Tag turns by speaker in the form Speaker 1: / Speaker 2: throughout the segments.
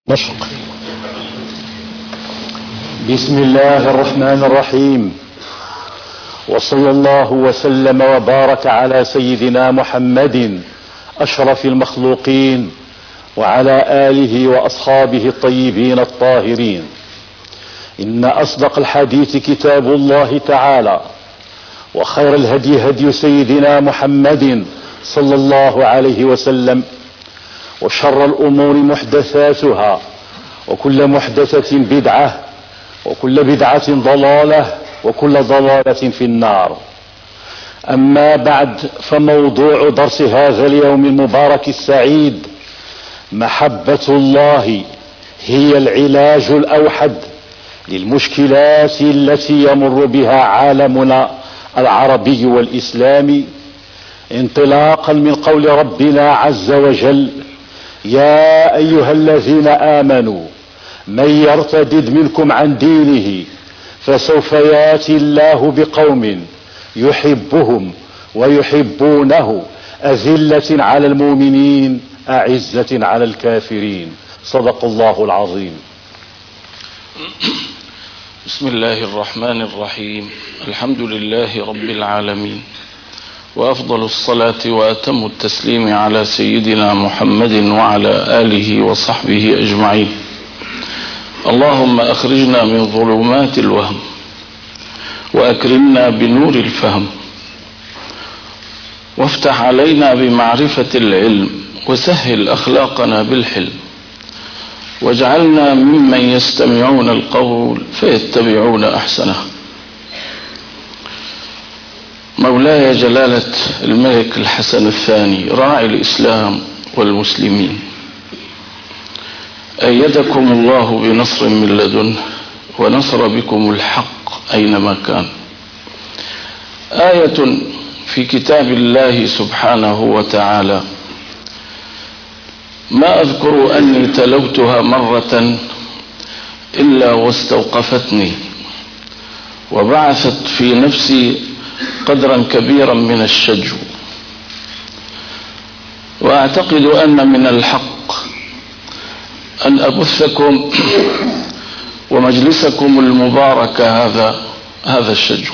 Speaker 1: مشق. بسم الله الرحمن الرحيم، وصلى الله وسلم وبارك على سيدنا محمد أشرف المخلوقين وعلى آله وأصحابه الطيبين الطاهرين. إن أصدق الحديث كتاب الله تعالى، وخير الهدي هدي سيدنا محمد صلى الله عليه وسلم، وشر الأمور محدثاتها، وكل محدثة بدعة، وكل بدعة ضلالة، وكل ضلالة في النار. أما بعد، فموضوع درس هذا اليوم المبارك السعيد: محبة الله هي العلاج الأوحد للمشكلات التي يمر بها عالمنا العربي والإسلامي، انطلاقا من قول ربنا عز وجل: يا أيها الذين آمنوا من يرتد منكم عن دينه فسوف ياتي الله بقوم يحبهم ويحبونه أذلة على المؤمنين أعزة على الكافرين. صدق الله العظيم.
Speaker 2: بسم الله الرحمن الرحيم. الحمد لله رب العالمين، وأفضل الصلاة وأتم التسليم على سيدنا محمد وعلى آله وصحبه أجمعين. اللهم أخرجنا من ظلمات الوهم وأكرمنا بنور الفهم، وافتح علينا بمعرفة العلم، وسهل أخلاقنا بالحلم، واجعلنا ممن يستمعون القول فيتبعون أحسنه. مولاي جلالة الملك الحسن الثاني راعي الإسلام والمسلمين، أيدكم الله بنصر من لدنه، ونصر بكم الحق أينما كان. آية في كتاب الله سبحانه وتعالى ما أذكر أني تلوتها مرة إلا واستوقفتني، وبعثت في نفسي قدرا كبيرا من الشجو. وأعتقد أن من الحق أن أبثكم ومجلسكم المبارك هذا الشجو،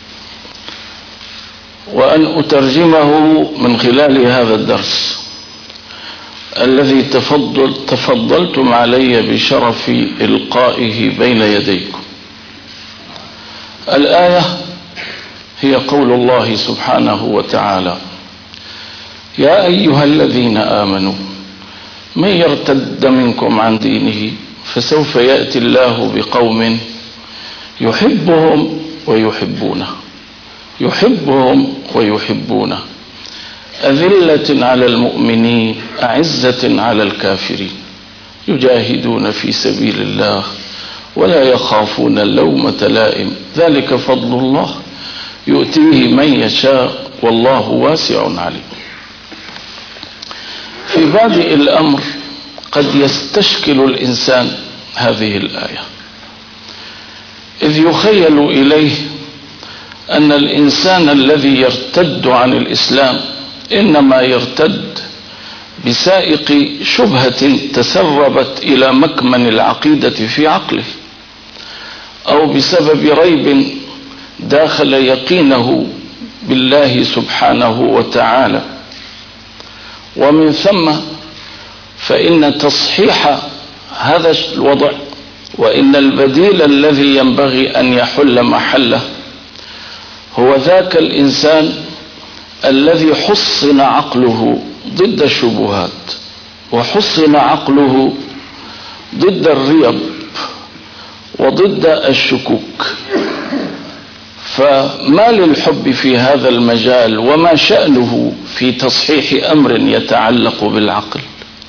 Speaker 2: وأن أترجمه من خلال هذا الدرس الذي تفضلتم علي بشرف إلقائه بين يديكم. الآية هي قول الله سبحانه وتعالى: يا أيها الذين آمنوا من يرتد منكم عن دينه فسوف يأتي الله بقوم يحبهم ويحبونه، يحبهم ويحبونه، أذلة على المؤمنين أعزة على الكافرين، يجاهدون في سبيل الله ولا يخافون لومة لائم، ذلك فضل الله يؤتيه من يشاء والله واسع عليم. في بادئ الأمر قد يستشكل الإنسان هذه الآية، إذ يخيل إليه أن الإنسان الذي يرتد عن الإسلام إنما يرتد بسائق شبهة تسربت إلى مكمن العقيدة في عقله، أو بسبب ريب داخل يقينه بالله سبحانه وتعالى. ومن ثم فإن تصحيح هذا الوضع، وإن البديل الذي ينبغي أن يحل محله هو ذاك الإنسان الذي حصن عقله ضد الشبهات، وحصن عقله ضد الريب وضد الشكوك. فما للحب في هذا المجال، وما شأنه في تصحيح أمر يتعلق بالعقل؟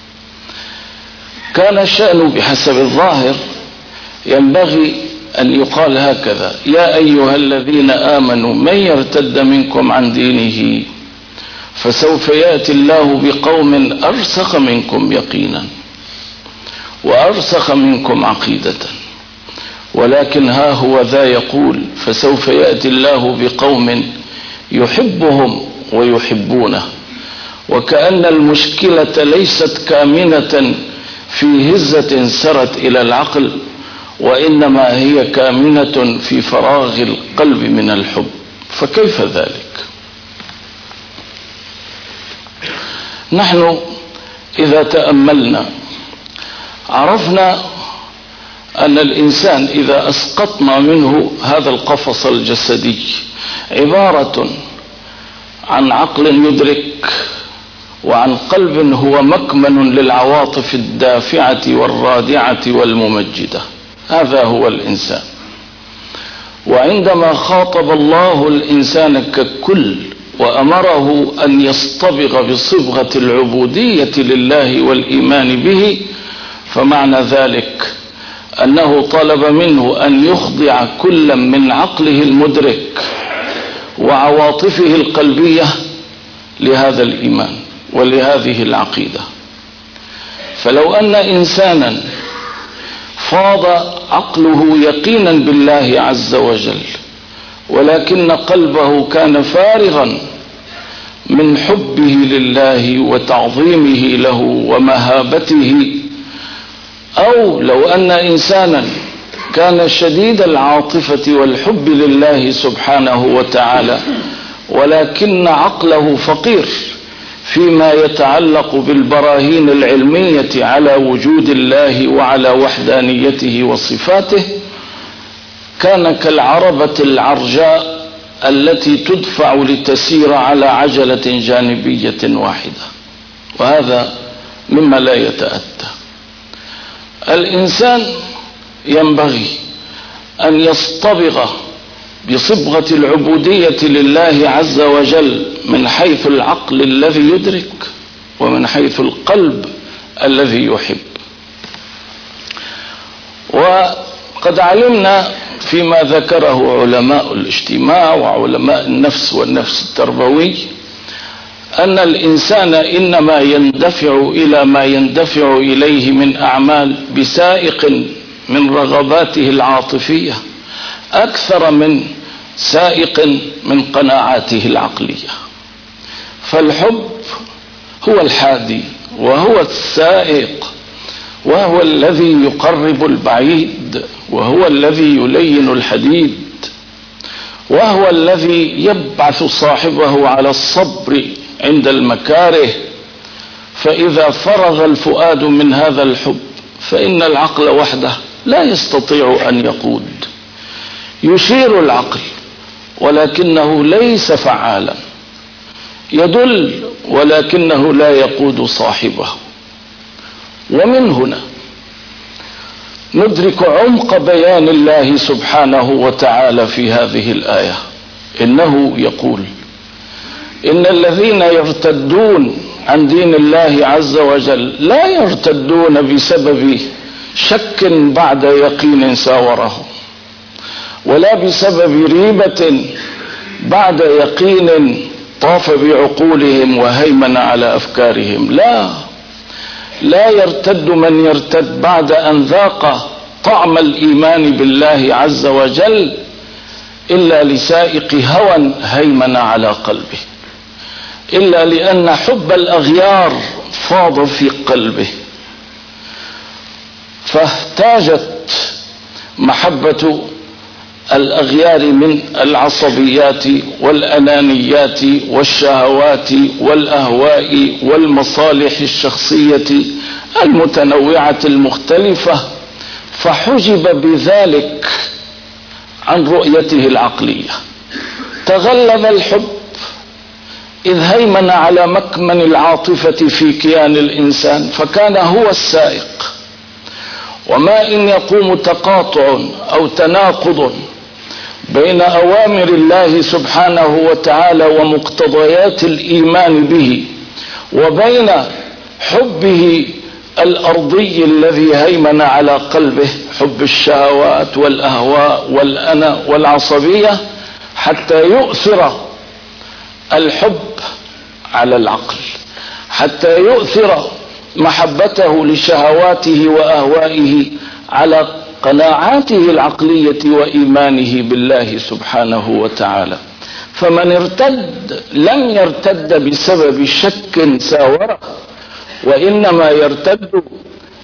Speaker 2: كان الشأن بحسب الظاهر ينبغي أن يقال هكذا: يا أيها الذين آمنوا من يرتد منكم عن دينه فسوف يأتي الله بقوم أرسخ منكم يقينا وأرسخ منكم عقيدة. ولكن ها هو ذا يقول: فسوف يأتي الله بقوم يحبهم ويحبونه، وكأن المشكلة ليست كامنة في هزة سرت إلى العقل، وإنما هي كامنة في فراغ القلب من الحب. فكيف ذلك؟ نحن إذا تأملنا عرفنا أن الإنسان إذا أسقطنا منه هذا القفص الجسدي عبارة عن عقل يدرك، وعن قلب هو مكمن للعواطف الدافعة والرادعة والممجدة. هذا هو الإنسان. وعندما خاطب الله الإنسان ككل وأمره أن يصطبغ بصبغة العبودية لله والإيمان به، فمعنى ذلك أنه طلب منه أن يخضع كل من عقله المدرك وعواطفه القلبية لهذا الإيمان ولهذه العقيدة. فلو أن إنسانا فاض عقله يقينا بالله عز وجل، ولكن قلبه كان فارغا من حبه لله وتعظيمه له ومهابته، أو لو أن إنسانا كان شديد العاطفة والحب لله سبحانه وتعالى، ولكن عقله فقير فيما يتعلق بالبراهين العلمية على وجود الله وعلى وحدانيته وصفاته، كان كالعربة العرجاء التي تدفع لتسير على عجلة جانبية واحدة، وهذا مما لا يتأتى. الإنسان ينبغي أن يصطبغ بصبغة العبودية لله عز وجل من حيث العقل الذي يدرك ومن حيث القلب الذي يحب. وقد علمنا فيما ذكره علماء الاجتماع وعلماء النفس والنفس التربوي أن الإنسان إنما يندفع إلى ما يندفع إليه من أعمال بسائق من رغباته العاطفية أكثر من سائق من قناعاته العقلية. فالحب هو الحادي وهو السائق، وهو الذي يقرب البعيد، وهو الذي يلين الحديد، وهو الذي يبعث صاحبه على الصبر عند المكاره. فإذا فرغ الفؤاد من هذا الحب فإن العقل وحده لا يستطيع أن يقود. يشير العقل ولكنه ليس فعالا، يدل ولكنه لا يقود صاحبه. ومن هنا ندرك عمق بيان الله سبحانه وتعالى في هذه الآية. إنه يقول: إن الذين يرتدون عن دين الله عز وجل لا يرتدون بسبب شك بعد يقين ساورهم، ولا بسبب ريبة بعد يقين طاف بعقولهم وهيمن على أفكارهم. لا يرتد من يرتد بعد أن ذاق طعم الإيمان بالله عز وجل إلا لسائق هوى هيمن على قلبه، إلا لأن حب الأغيار فاض في قلبه، فاحتاجت محبة الأغيار من العصبيات والأنانيات والشهوات والأهواء والمصالح الشخصية المتنوعة المختلفة، فحجب بذلك عن رؤيته العقلية. تغلب الحب إذ هيمن على مكمن العاطفة في كيان الإنسان، فكان هو السائق. وما إن يقوم تقاطع أو تناقض بين أوامر الله سبحانه وتعالى ومقتضيات الإيمان به وبين حبه الأرضي الذي هيمن على قلبه، حب الشهوات والأهواء والأنا والعصبية، حتى يؤثر الحب على العقل، حتى يؤثر محبته لشهواته وأهوائه على قناعاته العقلية وإيمانه بالله سبحانه وتعالى. فمن ارتد لم يرتد بسبب شك ساوره، وإنما يرتد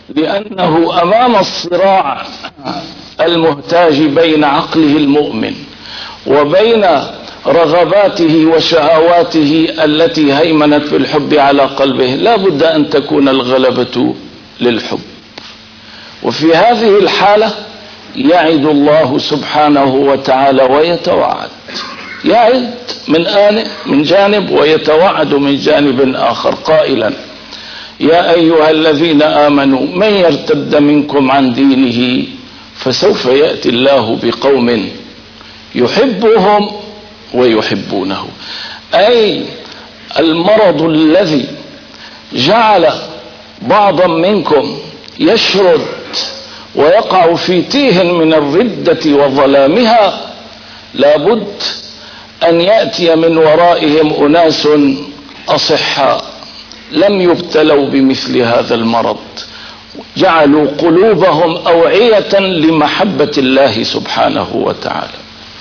Speaker 2: لأنه أمام الصراع المهتاج بين عقله المؤمن وبين رغباته وشهواته التي هيمنت بالحب على قلبه، لا بد أن تكون الغلبة للحب. وفي هذه الحالة يعد الله سبحانه وتعالى ويتوعد، يعد من جانب ويتوعد من جانب آخر قائلا: يا أيها الذين آمنوا من يرتد منكم عن دينه فسوف يأتي الله بقوم يحبهم ويحبونه. أي المرض الذي جعل بعضا منكم يشرد ويقع في تيه من الردة وظلامها لابد أن يأتي من ورائهم أناس أصحاء لم يبتلوا بمثل هذا المرض، جعلوا قلوبهم أوعية لمحبة الله سبحانه وتعالى.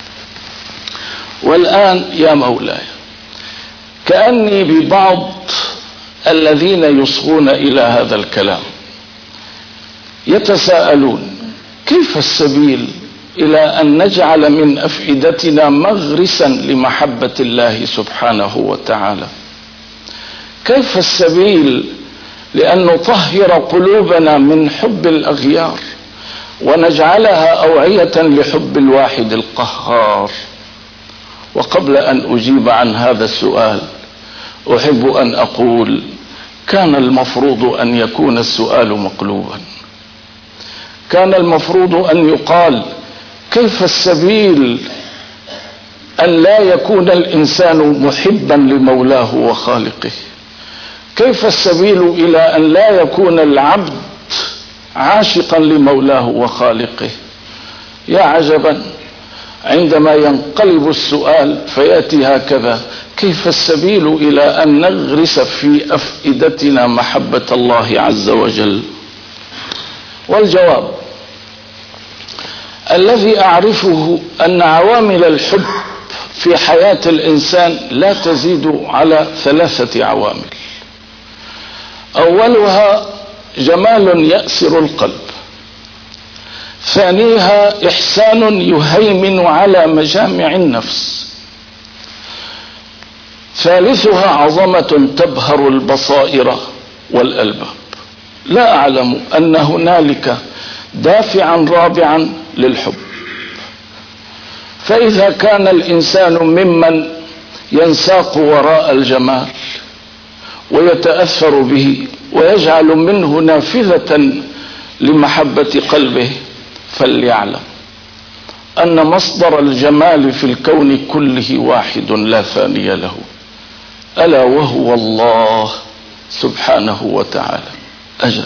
Speaker 2: والآن يا مولاي كأني ببعض الذين يصغون إلى هذا الكلام يتساءلون: كيف السبيل إلى أن نجعل من أفئدتنا مغرسا لمحبة الله سبحانه وتعالى؟ كيف السبيل لأن نطهر قلوبنا من حب الأغيار ونجعلها أوعية لحب الواحد القهار؟ وقبل أن أجيب عن هذا السؤال أحب أن أقول: كان المفروض أن يكون السؤال مقلوبا، كان المفروض أن يقال: كيف السبيل أن لا يكون الإنسان محبا لمولاه وخالقه؟ كيف السبيل إلى أن لا يكون العبد عاشقا لمولاه وخالقه؟ يا عجبا عندما ينقلب السؤال فيأتي هكذا: كيف السبيل إلى أن نغرس في أفئدتنا محبة الله عز وجل؟ والجواب الذي أعرفه أن عوامل الحب في حياة الإنسان لا تزيد على 3 عوامل. أولها جمال يأسر القلب، ثانيها إحسان يهيمن على مجامع النفس، ثالثها عظمة تبهر البصائر والألباب. لا أعلم أن هنالك دافعا رابعا للحب. فإذا كان الإنسان ممن ينساق وراء الجمال ويتأثر به ويجعل منه نافذة لمحبة قلبه، فليعلم أن مصدر الجمال في الكون كله واحد لا ثاني له، ألا وهو الله سبحانه وتعالى. أجل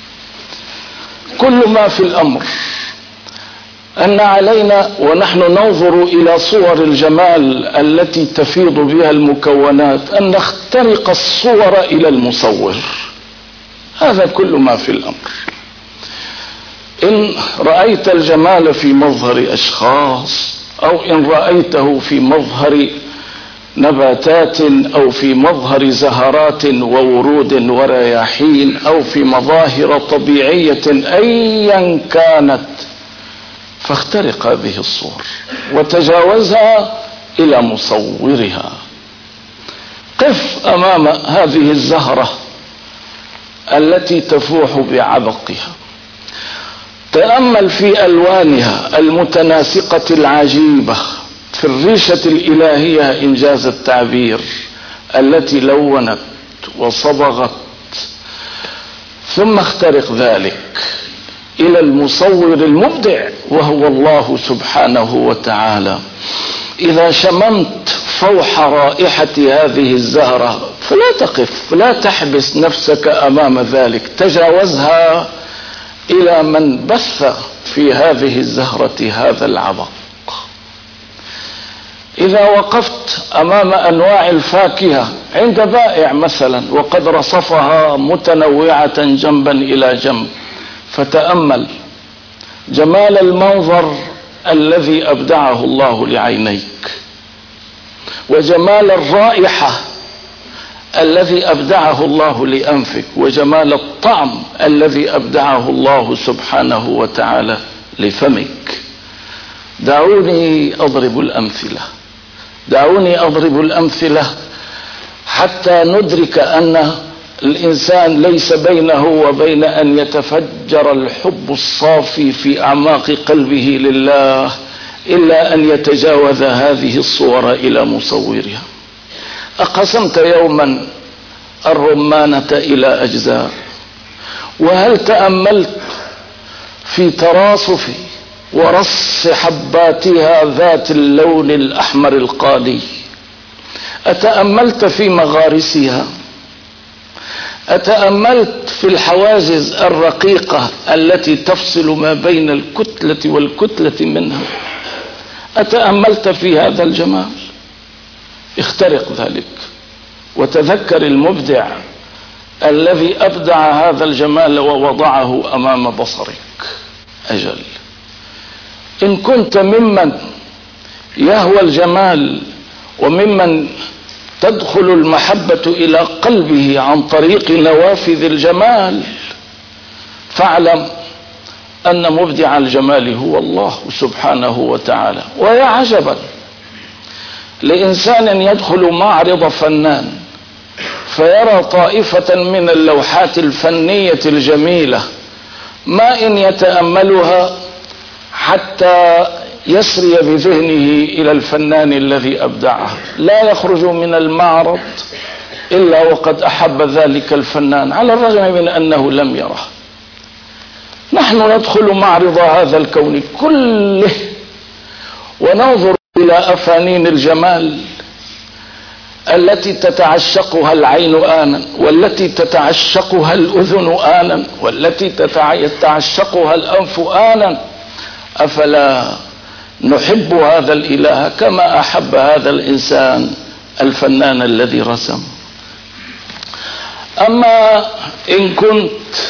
Speaker 2: كل ما في الأمر أن علينا ونحن ننظر إلى صور الجمال التي تفيض بها المكونات أن نخترق الصور إلى المصور. هذا كل ما في الأمر. إن رأيت الجمال في مظهر أشخاص، أو إن رأيته في مظهر نباتات، أو في مظهر زهرات وورود ورياحين، أو في مظاهر طبيعية أيا كانت، فاخترق هذه الصور وتجاوزها إلى مصورها. قف أمام هذه الزهرة التي تفوح بعبقها، تأمل في ألوانها المتناسقة العجيبة، في الريشة الإلهية إنجاز التعبير التي لونت وصبغت، ثم اخترق ذلك إلى المصور المبدع وهو الله سبحانه وتعالى. إذا شممت فوح رائحة هذه الزهرة فلا تقف، لا تحبس نفسك أمام ذلك، تجاوزها إلى من بث في هذه الزهرة هذا العبق. إذا وقفت أمام أنواع الفاكهة عند بائع مثلا وقد رصفها متنوعة جنبا إلى جنب، فتأمل جمال المنظر الذي أبدعه الله لعينيك، وجمال الرائحة الذي أبدعه الله لأنفك، وجمال الطعم الذي أبدعه الله سبحانه وتعالى لفمك. دعوني أضرب الأمثلة حتى ندرك أن الإنسان ليس بينه وبين أن يتفجر الحب الصافي في أعماق قلبه لله إلا أن يتجاوز هذه الصور إلى مصورها. أقسمت يوما الرمانة إلى أجزاء، وهل تأملت في تراصف ورص حباتها ذات اللون الأحمر القالي؟ أتأملت في مغارسها؟ أتأملت في الحواجز الرقيقة التي تفصل ما بين الكتلة والكتلة منها؟ أتأملت في هذا الجمال؟ اخترق ذلك وتذكر المبدع الذي أبدع هذا الجمال ووضعه أمام بصرك. أجل، إن كنت ممن يهوى الجمال وممن تدخل المحبة إلى قلبه عن طريق نوافذ الجمال، فاعلم أن مبدع الجمال هو الله سبحانه وتعالى. ويا عجبا لإنسان يدخل معرض فنان فيرى طائفة من اللوحات الفنية الجميلة، ما إن يتأملها حتى يسري بذهنه إلى الفنان الذي أبدعها، لا يخرج من المعرض إلا وقد أحب ذلك الفنان على الرغم من أنه لم يره. نحن ندخل معرض هذا الكون كله وننظر إلى أفانين الجمال التي تتعشقها العين آنا، والتي تتعشقها الأذن آنا، والتي تتعشقها الأنف آنا. أفلا نحب هذا الإله كما أحب هذا الإنسان الفنان الذي رسم؟ أما إن كنت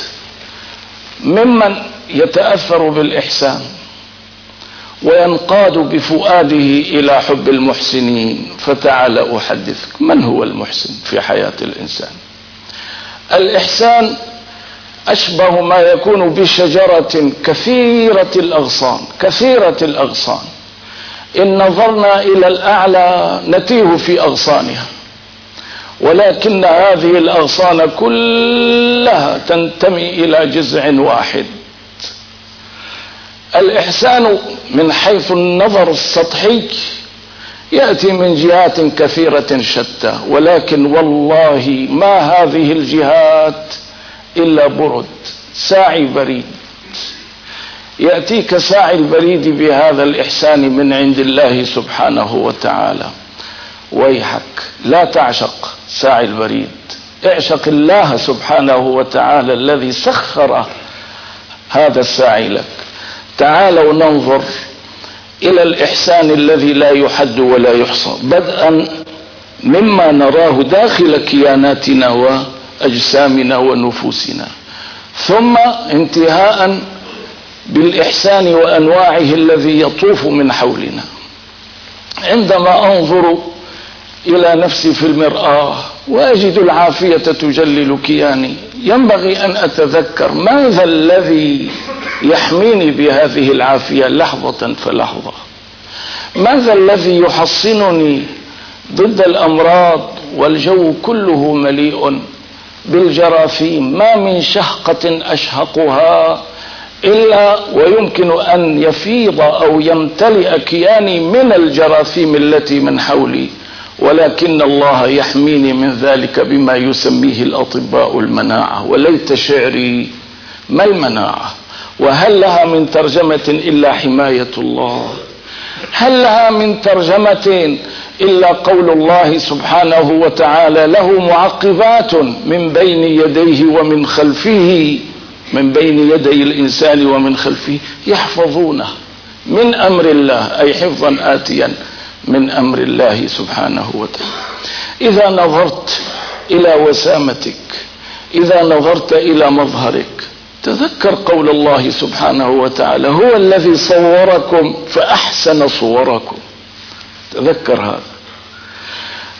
Speaker 2: ممن يتأثر بالإحسان وينقاد بفؤاده إلى حب المحسنين، فتعال أحدثك من هو المحسن في حياة الإنسان. الإحسان أشبه ما يكون بشجرة كثيرة الأغصان، إن نظرنا إلى الأعلى نتيه في أغصانها، ولكن هذه الأغصان كلها تنتمي إلى جذع واحد. الإحسان من حيث النظر السطحي يأتي من جهات كثيرة شتى، ولكن والله ما هذه الجهات إلا برد ساعي بريد. يأتيك ساعي البريد بهذا الإحسان من عند الله سبحانه وتعالى. ويحك لا تعشق ساعي البريد، اعشق الله سبحانه وتعالى الذي سخر هذا الساعي لك. تعالوا ننظر إلى الإحسان الذي لا يحد ولا يحصى، بدءا مما نراه داخل كياناتنا وأجسامنا ونفوسنا، ثم انتهاء بالإحسان وأنواعه الذي يطوف من حولنا. عندما أنظر إلى نفسي في المرآة وأجد العافية تجلل كياني، ينبغي أن أتذكر ماذا الذي يحميني بهذه العافية لحظة فلحظة، ماذا الذي يحصنني ضد الأمراض. والجو كله مليء بالجراثيم، ما من شهقة أشهقها إلا ويمكن أن يفيض أو يمتلئ كياني من الجراثيم التي من حولي، ولكن الله يحميني من ذلك بما يسميه الأطباء المناعة. وليت شعري ما المناعة، وهل لها من ترجمة إلا حماية الله؟ هل لها من ترجمة إلا قول الله سبحانه وتعالى له معقبات من بين يديه ومن خلفه، من بين يدي الإنسان ومن خلفه يحفظونه من أمر الله، أي حفظا آتيا من أمر الله سبحانه وتعالى. إذا نظرت إلى وسامتك، إذا نظرت إلى مظهرك، تذكر قول الله سبحانه وتعالى هو الذي صوركم فأحسن صوركم. تذكر هذا.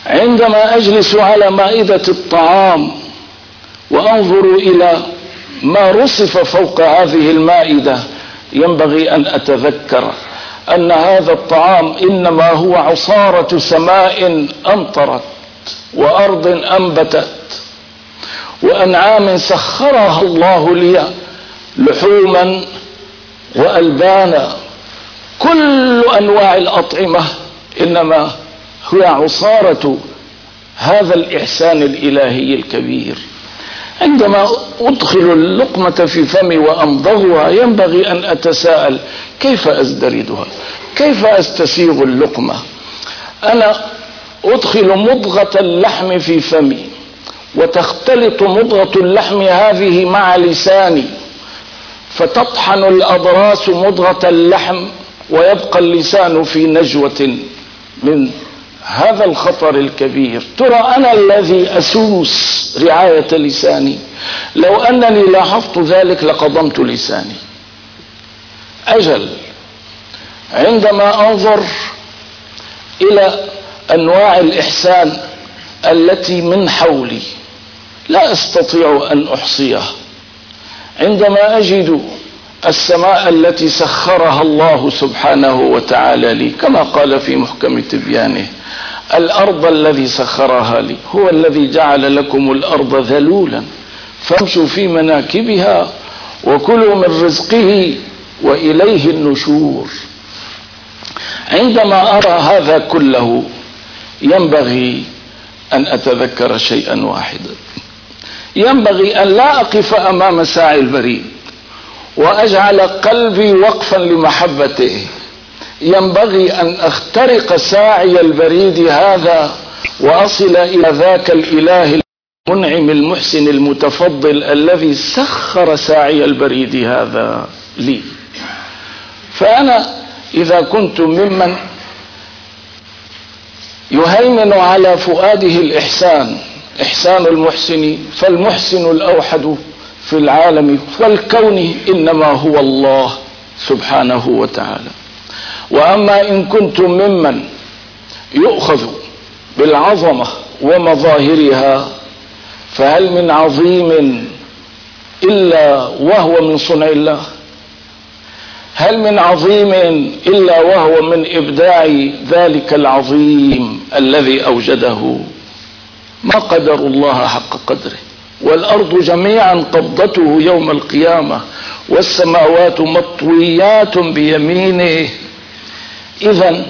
Speaker 2: عندما أجلس على مائدة الطعام وأنظر إلى ما رصف فوق هذه المائدة، ينبغي أن أتذكر أن هذا الطعام إنما هو عصارة سماء أمطرت وأرض أنبتت وأنعام سخرها الله لي لحوما وألبانا. كل أنواع الأطعمة إنما هو عصارة هذا الإحسان الإلهي الكبير. عندما أدخل اللقمة في فمي وأمضغها ينبغي أن أتساءل كيف أزدردها، كيف أستسيغ اللقمة. أنا أدخل مضغة اللحم في فمي وتختلط مضغة اللحم هذه مع لساني فتطحن الأضراس مضغة اللحم ويبقى اللسان في نجوة من هذا الخطر الكبير. ترى أنا الذي أسوس رعاية لساني، لو أنني لاحظت ذلك لقضمت لساني. أجل عندما أنظر إلى أنواع الإحسان التي من حولي لا أستطيع أن أحصيها. عندما أجد السماء التي سخرها الله سبحانه وتعالى لي كما قال في محكم تبيانه: الأرض الذي سخرها لي هو الذي جعل لكم الأرض ذلولا فامشوا في مناكبها وكلوا من رزقه وإليه النشور. عندما أرى هذا كله ينبغي أن أتذكر شيئا واحدا، ينبغي أن لا أقف أمام ساعي البريد وأجعل قلبي وقفا لمحبته. ينبغي أن أخترق ساعي البريد هذا وأصل إلى ذاك الإله المنعم المحسن المتفضل الذي سخر ساعي البريد هذا لي. فأنا إذا كنت ممن يهيمن على فؤاده الإحسان، إحسان المحسن، فالمحسن الأوحد في العالم والكون إنما هو الله سبحانه وتعالى. وأما إن كنت ممن يؤخذ بالعظمة ومظاهرها فهل من عظيم إلا وهو من صنع الله؟ هل من عظيم إلا وهو من إبداع ذلك العظيم الذي أوجده؟ ما قدر الله حق قدره. والأرض جميعا قبضته يوم القيامة والسماوات مطويات بيمينه. إذن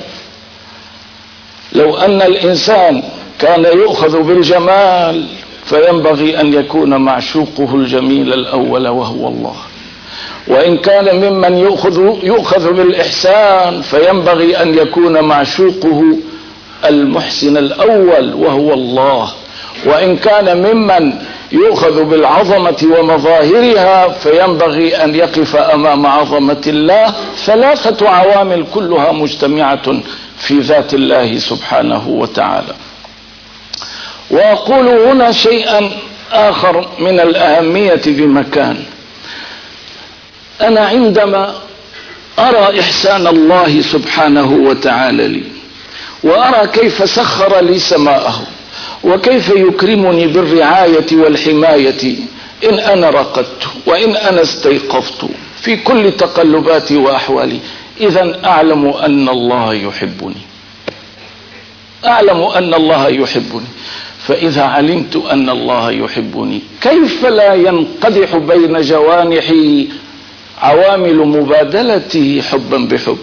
Speaker 2: لو أن الإنسان كان يؤخذ بالجمال فينبغي أن يكون معشوقه الجميل الأول وهو الله، وإن كان ممن يؤخذ بالإحسان فينبغي أن يكون معشوقه المحسن الأول وهو الله، وإن كان ممن يؤخذ بالعظمة ومظاهرها فينبغي أن يقف أمام عظمة الله. ثلاثة عوامل كلها مجتمعة في ذات الله سبحانه وتعالى. وأقول هنا شيئا آخر من الأهمية بمكان. أنا عندما أرى إحسان الله سبحانه وتعالى لي وأرى كيف سخر لي سماءه وكيف يكرمني بالرعاية والحماية إن أنا رقدت وإن أنا استيقظت في كل تقلباتي وأحوالي، إذن أعلم أن الله يحبني، أعلم أن الله يحبني. فإذا علمت أن الله يحبني كيف لا ينقدح بين جوانحي عوامل مبادلته حبا بحب؟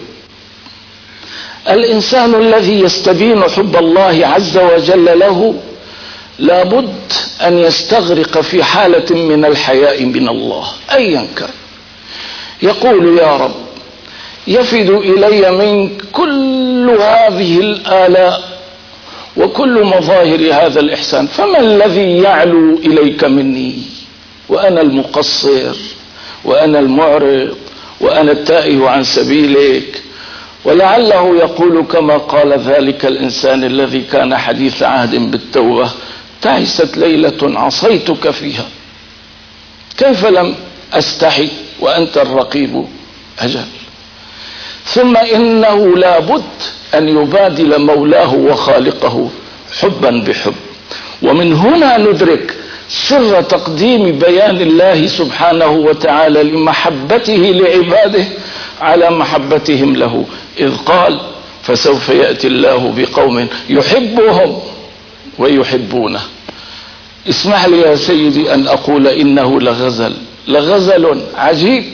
Speaker 2: الإنسان الذي يستبين حب الله عز وجل له لابد أن يستغرق في حالة من الحياء من الله أيا كان. يقول: يا رب، يفد إلي منك كل هذه الآلاء وكل مظاهر هذا الإحسان، فما الذي يعلو إليك مني وأنا المقصر وأنا المعرض وأنا التائه عن سبيلك؟ ولعله يقول كما قال ذلك الإنسان الذي كان حديث عهد بالتوبة: تعست ليلة عصيتك فيها، كيف لم أستحي وأنت الرقيب أجل. ثم إنه لابد أن يبادل مولاه وخالقه حبا بحب. ومن هنا ندرك سر تقديم بيان الله سبحانه وتعالى لمحبته لعباده على محبتهم له، إذ قال فسوف يأتي الله بقوم يحبهم ويحبونه. اسمح لي يا سيدي أن أقول إنه لغزل عجيب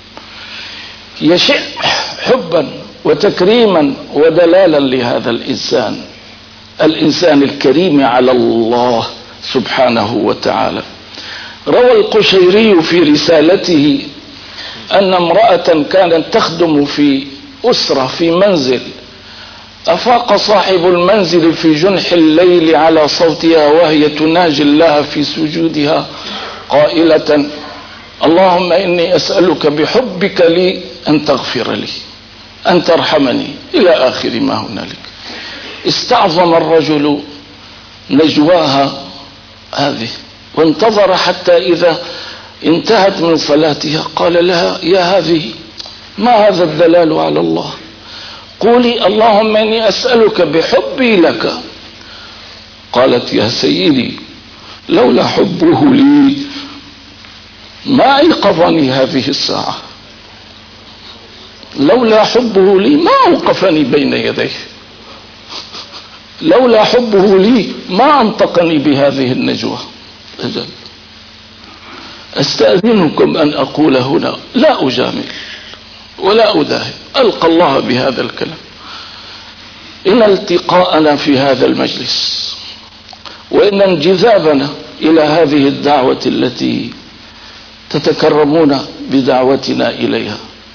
Speaker 2: يشع حبا وتكريما ودلالا لهذا الإنسان الكريم على الله سبحانه وتعالى. روى القشيري في رسالته أن امرأة كانت تخدم في أسرة في منزل، أفاق صاحب المنزل في جنح الليل على صوتها وهي تناجي الله في سجودها قائلة اللهم إني أسألك بحبك لي أن تغفر لي، أن ترحمني، إلى آخر ما هنالك. استعظم الرجل نجواها هذه وانتظر حتى إذا انتهت من صلاتها قال لها يا هذه ما هذا الدلال على الله؟ قولي اللهم إني أسألك بحبي لك. قالت يا سيدي لولا حبه لي ما أيقظني هذه الساعة، لولا حبه لي ما أوقفني بين يديه، لولا حبه لي ما أنطقني بهذه النجوى. أستأذنكم أن أقول هنا لا أجامل ولا أداهن، ألقى الله بهذا الكلام. إن التقاءنا في هذا المجلس وإن انجذابنا إلى هذه الدعوة التي تتكرمون بدعوتنا إليها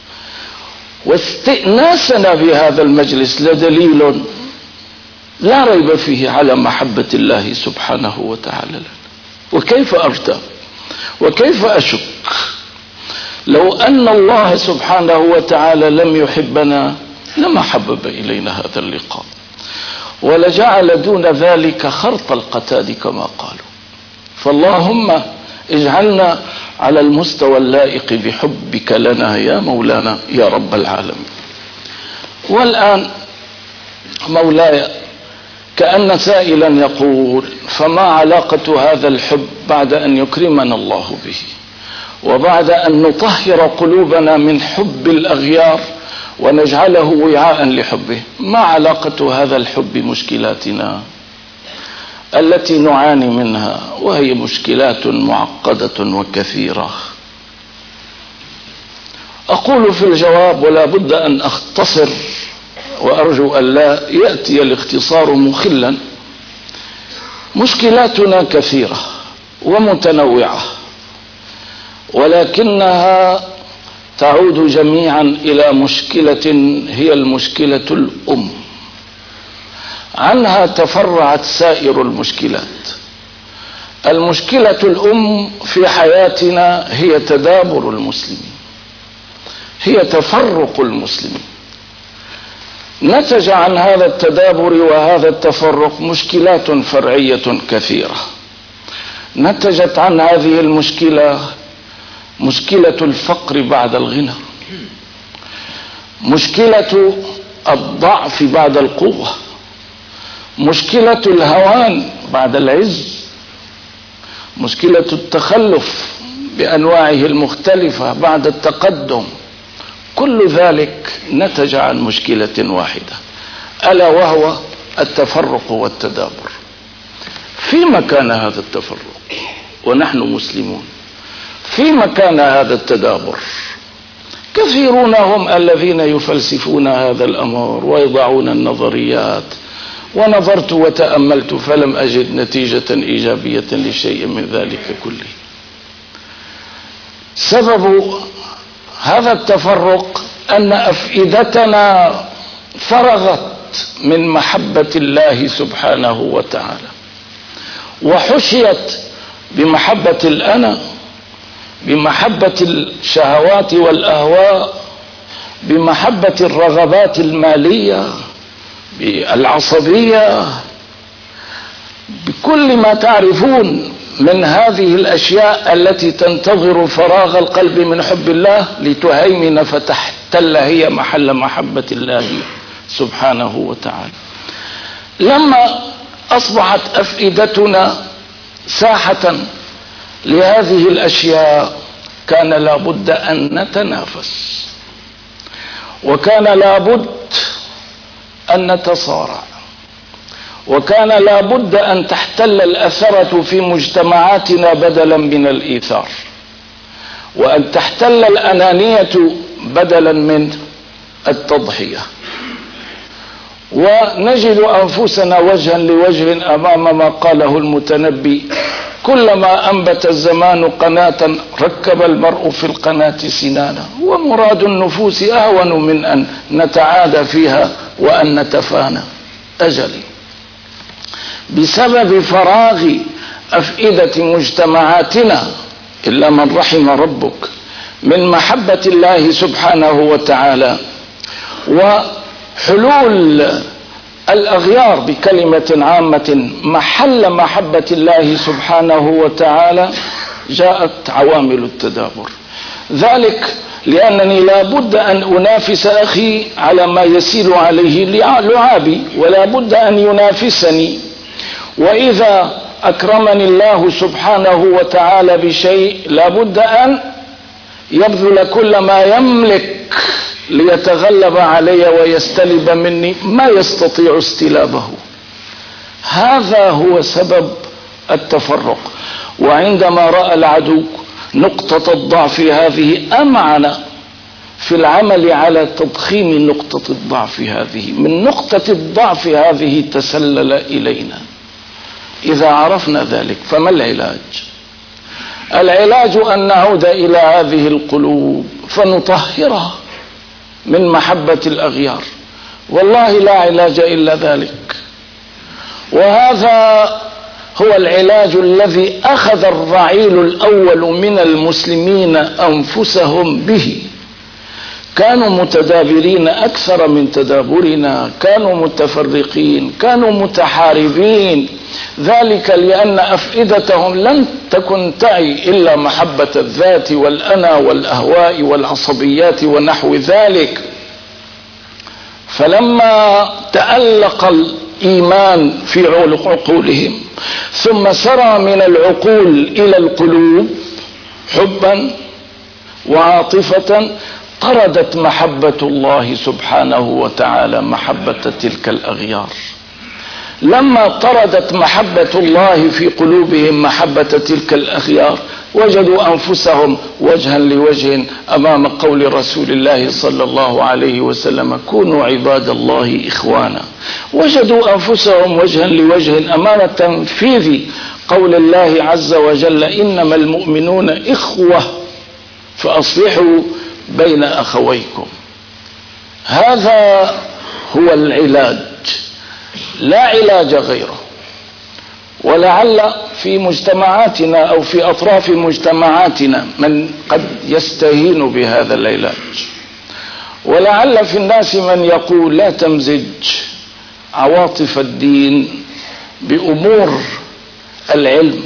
Speaker 2: واستئناسنا بهذا المجلس لدليل لا ريب فيه على محبة الله سبحانه وتعالى. وكيف أرتاب وكيف أشك لو أن الله سبحانه وتعالى لم يحبنا لما حبب إلينا هذا اللقاء ولجعل دون ذلك خرط القتاد كما قالوا. فاللهم اجعلنا على المستوى اللائق بحبك لنا يا مولانا يا رب العالمين. والآن مولاي كأن سائلا يقول فما علاقة هذا الحب بعد أن يكرمنا الله به وبعد أن نطهر قلوبنا من حب الأغيار ونجعله وعاء لحبه، ما علاقة هذا الحب بمشكلاتنا التي نعاني منها وهي مشكلات معقدة وكثيرة؟ أقول في الجواب ولا بد أن أختصر وأرجو أن لا يأتي الاختصار مخلا. مشكلاتنا كثيرة ومتنوعة ولكنها تعود جميعا إلى مشكلة هي المشكلة الأم، عنها تفرعت سائر المشكلات. المشكلة الأم في حياتنا هي تدابر المسلمين، هي تفرق المسلمين. نتج عن هذا التدابر وهذا التفرق مشكلات فرعية كثيرة. نتجت عن هذه المشكلة مشكلة الفقر بعد الغنى، مشكلة الضعف بعد القوة، مشكلة الهوان بعد العز، مشكلة التخلف بأنواعه المختلفة بعد التقدم. كل ذلك نتج عن مشكلة واحدة ألا وهو التفرق والتدابر. فيما كان هذا التفرق ونحن مسلمون؟ فيما كان هذا التدابر؟ كثيرون هم الذين يفلسفون هذا الأمر ويضعون النظريات، ونظرت وتأملت فلم أجد نتيجة إيجابية لشيء من ذلك كله. سبب هذا التفرق أن أفئدتنا فرغت من محبة الله سبحانه وتعالى وحشيت بمحبة الأنا، بمحبة الشهوات والأهواء، بمحبة الرغبات المالية، بالعصبية، بكل ما تعرفون من هذه الأشياء التي تنتظر فراغ القلب من حب الله لتهيمن فتحتل هي محل محبة الله سبحانه وتعالى. لما أصبحت أفئدتنا ساحة لهذه الأشياء، كان لابد أن نتنافس، وكان لابد أن نتصارع، وكان لابد أن تحتل الأثرة في مجتمعاتنا بدلا من الإيثار، وأن تحتل الأنانية بدلا من التضحية، ونجد أنفسنا وجها لوجه أمام ما قاله المتنبي: كلما أنبت الزمان قناة ركب المرء في القناة سنانا. ومراد النفوس أهون من أن نتعادى فيها وأن نتفانى. أجل بسبب فراغ أفئدة مجتمعاتنا إلا من رحم ربك من محبة الله سبحانه وتعالى، وحلول الأغيار بكلمة عامة محل محبة الله سبحانه وتعالى، جاءت عوامل التدابر. ذلك لأنني لا بد أن أنافس أخي على ما يسير عليه لعابي، ولا بد أن ينافسني. وإذا أكرمني الله سبحانه وتعالى بشيء لا بد أن يبذل كل ما يملك ليتغلب علي ويستلب مني ما يستطيع استلابه. هذا هو سبب التفرق. وعندما رأى العدو نقطة الضعف هذه أمعن في العمل على تضخيم نقطة الضعف هذه. من نقطة الضعف هذه تسلل إلينا. إذا عرفنا ذلك فما العلاج؟ العلاج أن نعود إلى هذه القلوب فنطهرها من محبة الأغيار. والله لا علاج إلا ذلك. وهذا هو العلاج الذي أخذ الرعيل الأول من المسلمين أنفسهم به. كانوا متدابرين أكثر من تدابرنا، كانوا متفرقين، كانوا متحاربين. ذلك لأن أفئدتهم لن تكن تعي إلا محبة الذات والأنا والأهواء والعصبيات ونحو ذلك. فلما تألق الإيمان في عقولهم ثم سرى من العقول إلى القلوب حبا وعاطفة، طردت محبة الله سبحانه وتعالى محبة تلك الأغيار. لما طردت محبة الله في قلوبهم محبة تلك الأغيار، وجدوا أنفسهم وجها لوجه أمام قول رسول الله صلى الله عليه وسلم: كونوا عباد الله إخوانا. وجدوا أنفسهم وجها لوجه أمام تنفيذ قول الله عز وجل: إنما المؤمنون إخوة فأصلحوا بين أخويكم. هذا هو العلاج، لا علاج غيره. ولعل في مجتمعاتنا أو في أطراف مجتمعاتنا من قد يستهين بهذا العلاج، ولعل في الناس من يقول: لا تمزج عواطف الدين بأمور العلم،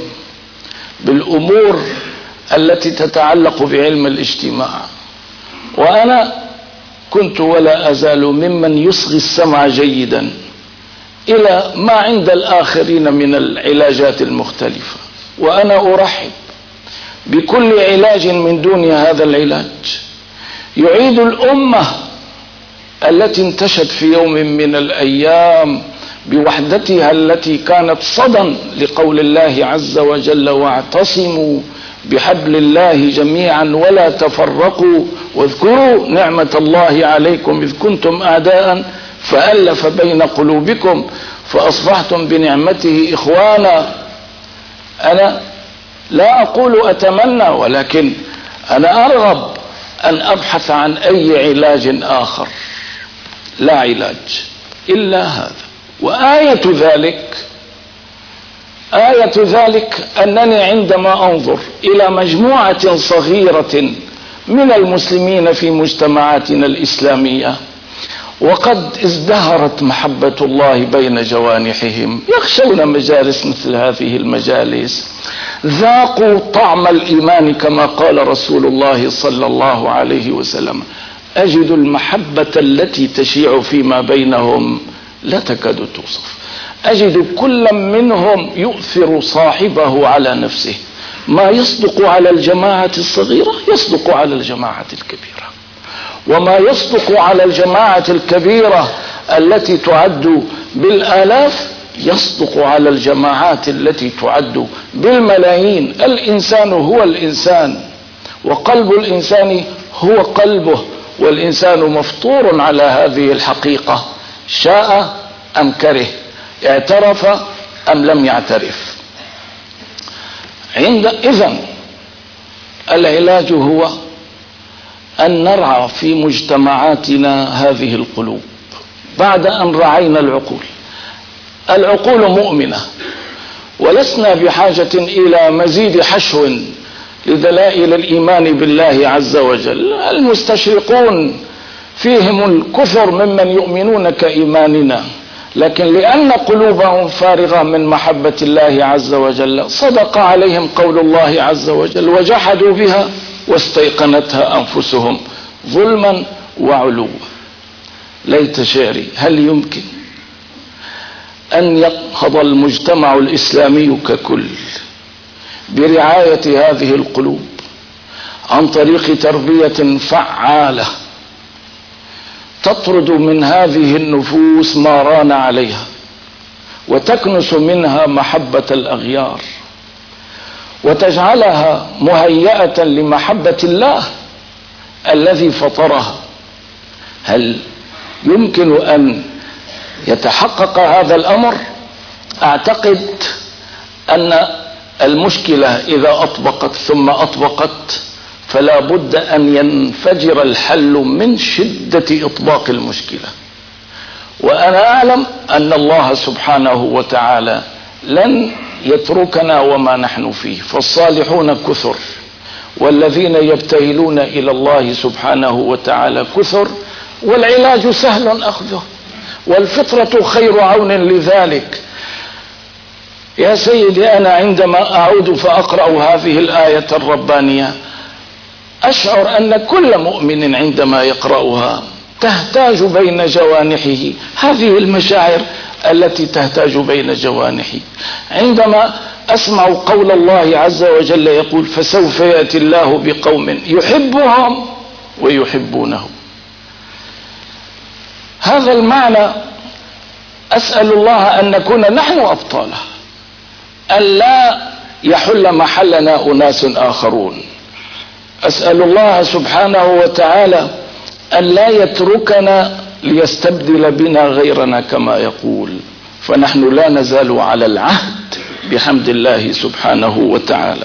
Speaker 2: بالأمور التي تتعلق بعلم الاجتماع. وأنا كنت ولا أزال ممن يصغي السمع جيدا إلى ما عند الآخرين من العلاجات المختلفة، وأنا أرحب بكل علاج من دون هذا العلاج يعيد الأمة التي انتشت في يوم من الأيام بوحدتها التي كانت صدى لقول الله عز وجل: واعتصموا بحبل الله جميعا ولا تفرقوا واذكروا نعمة الله عليكم إذ كنتم أعداء فألف بين قلوبكم فأصبحتم بنعمته إخوانا. أنا لا أقول أتمنى، ولكن أنا أرغب أن أبحث عن أي علاج آخر. لا علاج إلا هذا. وآية ذلك أنني عندما أنظر إلى مجموعة صغيرة من المسلمين في مجتمعاتنا الإسلامية وقد ازدهرت محبة الله بين جوانحهم، يخشون مجالس مثل هذه المجالس، ذاقوا طعم الإيمان كما قال رسول الله صلى الله عليه وسلم: أجد المحبة التي تشيع فيما بينهم لا تكاد توصف. أجد كل منهم يؤثر صاحبه على نفسه. ما يصدق على الجماعة الصغيرة يصدق على الجماعة الكبيرة، وما يصدق على الجماعة الكبيرة التي تعد بالآلاف يصدق على الجماعات التي تعد بالملايين. الإنسان هو الإنسان، وقلب الإنسان هو قلبه، والإنسان مفطور على هذه الحقيقة، شاء أم كره، اعترف أم لم يعترف. إذن العلاج هو أن نرعى في مجتمعاتنا هذه القلوب بعد أن رعينا العقول. العقول مؤمنة، ولسنا بحاجة إلى مزيد حشو لدلائل الإيمان بالله عز وجل. المستشرقون فيهم الكثر ممن يؤمنون كإيماننا، لكن لأن قلوبهم فارغة من محبة الله عز وجل صدق عليهم قول الله عز وجل: وجحدوا بها واستيقنتها أنفسهم ظلما وعلوا. ليت شعري هل يمكن أن ينهض المجتمع الإسلامي ككل برعاية هذه القلوب عن طريق تربية فعالة تطرد من هذه النفوس ما ران عليها، وتكنس منها محبة الأغيار، وتجعلها مهيئة لمحبة الله الذي فطرها؟ هل يمكن أن يتحقق هذا الأمر؟ أعتقد أن المشكلة إذا أطبقت ثم أطبقت فلا بد أن ينفجر الحل من شدة إطباق المشكلة. وأنا أعلم أن الله سبحانه وتعالى لن يتركنا وما نحن فيه، فالصالحون كثر، والذين يبتهلون إلى الله سبحانه وتعالى كثر، والعلاج سهل أخذه، والفطرة خير عون لذلك. يا سيدي، أنا عندما أعود فأقرأ هذه الآية الربانية أشعر أن كل مؤمن عندما يقرأها تهتاج بين جوانحه هذه المشاعر التي تهتاج بين جوانحه. عندما أسمع قول الله عز وجل يقول: فسوف يأتي الله بقوم يحبهم ويحبونه. هذا المعنى أسأل الله أن نكون نحن أبطاله، أن لا يحل محلنا أناس آخرون. أسأل الله سبحانه وتعالى أن لا يتركنا ليستبدل بنا غيرنا كما يقول، فنحن لا نزال على العهد بحمد الله سبحانه وتعالى.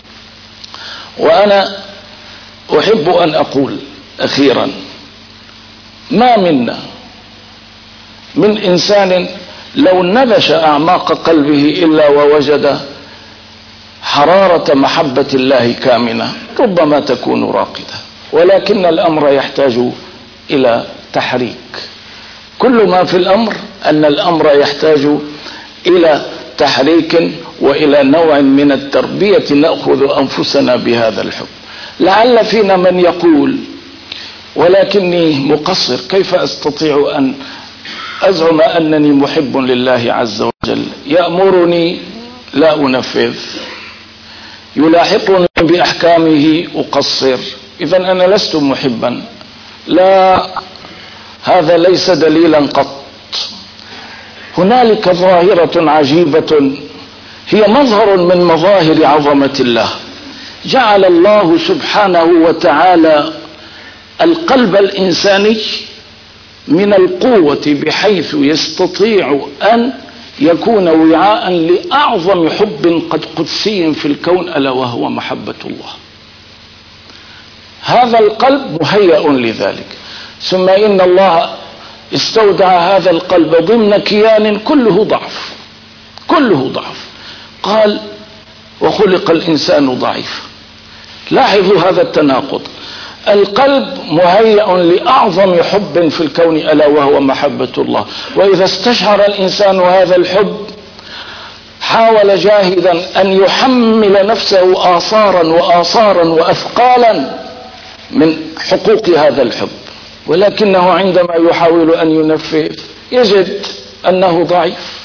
Speaker 2: وأنا أحب أن أقول أخيرا: ما منا من إنسان لو نبش أعماق قلبه إلا ووجد حرارة محبة الله كامنة، ربما تكون راقدة، ولكن الأمر يحتاج إلى تحريك. كل ما في الأمر أن الأمر يحتاج إلى تحريك وإلى نوع من التربية نأخذ أنفسنا بهذا الحب. لعل فينا من يقول: ولكني مقصر، كيف أستطيع أن أزعم أنني محب لله عز وجل؟ يأمرني لا أنفذ، يلاحقني بأحكامه أقصر، إذن أنا لست محبا. لا، هذا ليس دليلا قط. هنالك ظاهرة عجيبة هي مظهر من مظاهر عظمة الله. جعل الله سبحانه وتعالى القلب الإنساني من القوة بحيث يستطيع أن يكون وعاء لأعظم حب قد قدسي في الكون، ألا وهو محبة الله. هذا القلب مهيأ لذلك. ثم إن الله استودع هذا القلب ضمن كيان كله ضعف، كله ضعف. قال: وخلق الإنسان ضعيفا. لاحظوا هذا التناقض. القلب مهيأ لأعظم حب في الكون، ألا وهو محبة الله، وإذا استشعر الإنسان هذا الحب حاول جاهدا أن يحمل نفسه آثارا وأثقالا من حقوق هذا الحب، ولكنه عندما يحاول أن ينفذ يجد أنه ضعيف.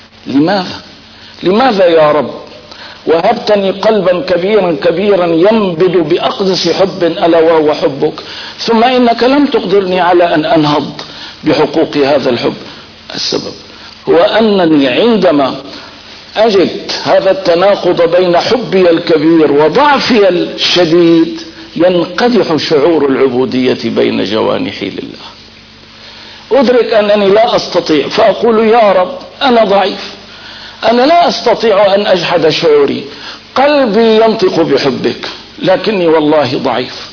Speaker 2: لماذا يا رب وهبتني قلبا كبيرا كبيرا ينبض بأقدس حب ألا وهو حبك، ثم إنك لم تقدرني على أن أنهض بحقوق هذا الحب؟ السبب هو أنني عندما أجد هذا التناقض بين حبي الكبير وضعفي الشديد ينقدح شعور العبودية بين جوانحي لله. أدرك أنني لا أستطيع فأقول يا رب أنا ضعيف، أنا لا أستطيع أن أجحد شعوري، قلبي ينطق بحبك لكني والله ضعيف،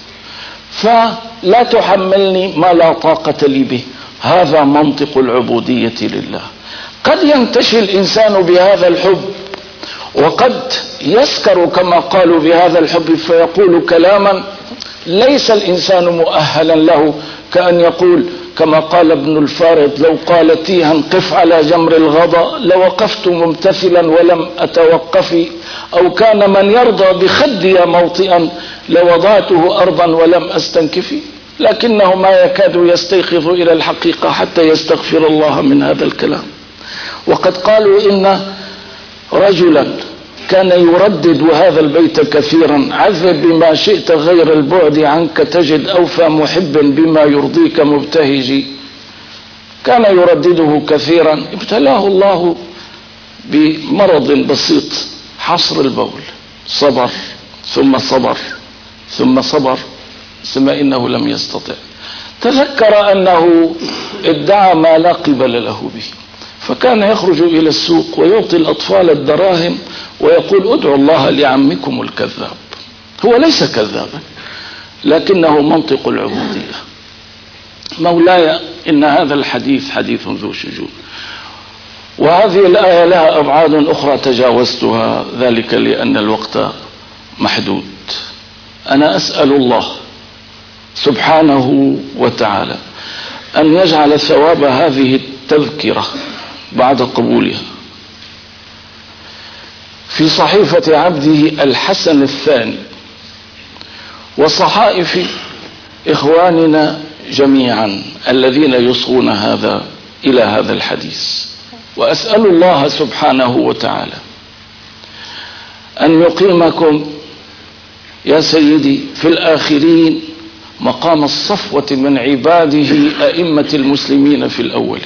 Speaker 2: فلا تحملني ما لا طاقة لي به. هذا منطق العبودية لله. قد ينتشي الإنسان بهذا الحب وقد يسكر كما قالوا بهذا الحب فيقول كلاما ليس الإنسان مؤهلا له، كأن يقول كما قال ابن الفارض: لو قال تيها قف على جمر الغضا لوقفت ممتثلا ولم أتوقف، أو كان من يرضى بخدي موطئا لوضعته أرضا ولم أستنكف. لكنه ما يكاد يستيقظ إلى الحقيقة حتى يستغفر الله من هذا الكلام. وقد قالوا إن رجلا كان يردد هذا البيت كثيرا: عذب بما شئت غير البعد عنك تجد أوفى محب بما يرضيك مبتهجي. كان يردده كثيرا، ابتلاه الله بمرض بسيط حصر البول، صبر ثم صبر ثم صبر ثم إنه لم يستطع. تذكر أنه ادعى ما لا قبل له به، فكان يخرج إلى السوق ويعطي الأطفال الدراهم ويقول: ادعوا الله لعمكم الكذاب. هو ليس كذابا لكنه منطق العبودية. مولاي إن هذا الحديث حديث ذو شجون، وهذه الآية لها أبعاد أخرى تجاوزتها، ذلك لأن الوقت محدود. أنا أسأل الله سبحانه وتعالى أن يجعل ثواب هذه التذكرة بعد قبولها في صحيفة عبده الحسن الثاني وصحائف إخواننا جميعا الذين يصغون إلى هذا الحديث. وأسأل الله سبحانه وتعالى أن يقيمكم يا سيدي في الآخرين مقام الصفوة من عباده أئمة المسلمين في الأولين.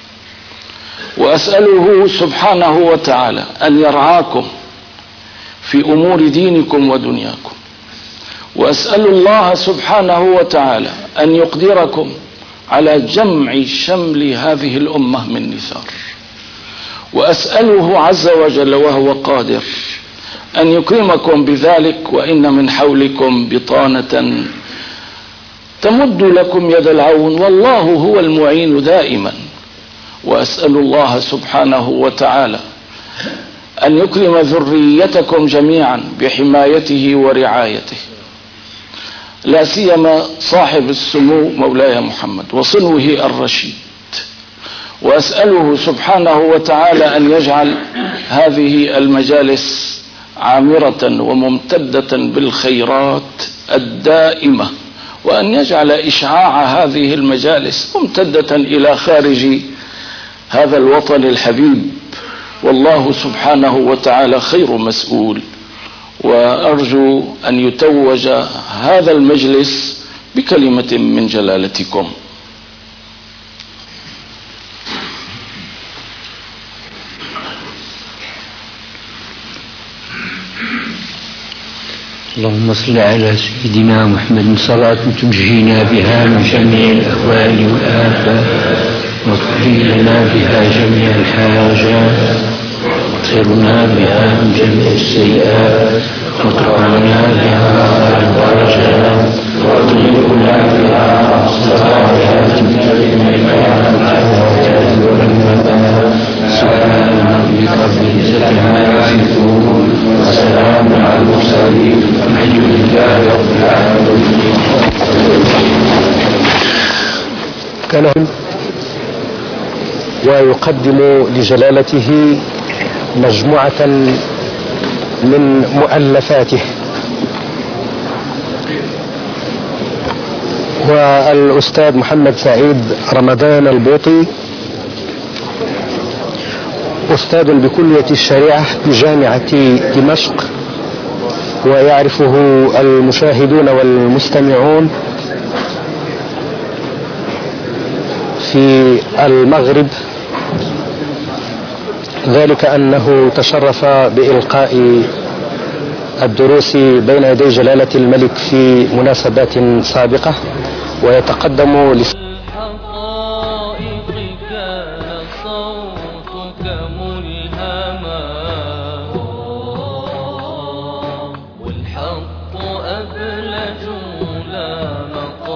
Speaker 2: وأسأله سبحانه وتعالى أن يرعاكم في أمور دينكم ودنياكم. وأسأل الله سبحانه وتعالى أن يقدركم على جمع شمل هذه الأمة من نثار. وأسأله عز وجل وهو قادر أن يكرمكم بذلك وإن من حولكم بطانة تمد لكم يد العون، والله هو المعين دائما. وأسأل الله سبحانه وتعالى أن يكرم ذريتكم جميعا بحمايته ورعايته، لا سيما صاحب السمو مولاي محمد وصنوه الرشيد. وأسأله سبحانه وتعالى أن يجعل هذه المجالس عامرة وممتدة بالخيرات الدائمة، وأن يجعل إشعاع هذه المجالس ممتدة إلى خارج هذا الوطن الحبيب، والله سبحانه وتعالى خير مسؤول. وأرجو أن يتوج هذا المجلس بكلمة من جلالتكم.
Speaker 3: اللهم صل على سيدنا محمد صلاة تنجينا بها من جميع الأهوال والآفات، وتقضي لنا بها جميع الحاجات، وتطهرنا بها من جميع السيئات، وترفعنا بها الدرجات، وتبلغنا بها الصالحات من جميع الحاجات والمنفعات. سبحان ربك رب العزة عما يصفون وسلام على المرسلين والحمد لله رب العالمين.
Speaker 4: كان ويقدم لجلالته مجموعة من مؤلفاته، والأستاذ محمد سعيد رمضان البوطي أستاذ بكلية الشريعة بجامعة دمشق، ويعرفه المشاهدون والمستمعون في المغرب، ذلك أنه تشرف بإلقاء الدروس بين يدي جلالة الملك في مناسبات سابقة، ويتقدم
Speaker 5: والحق أبلج لا مقام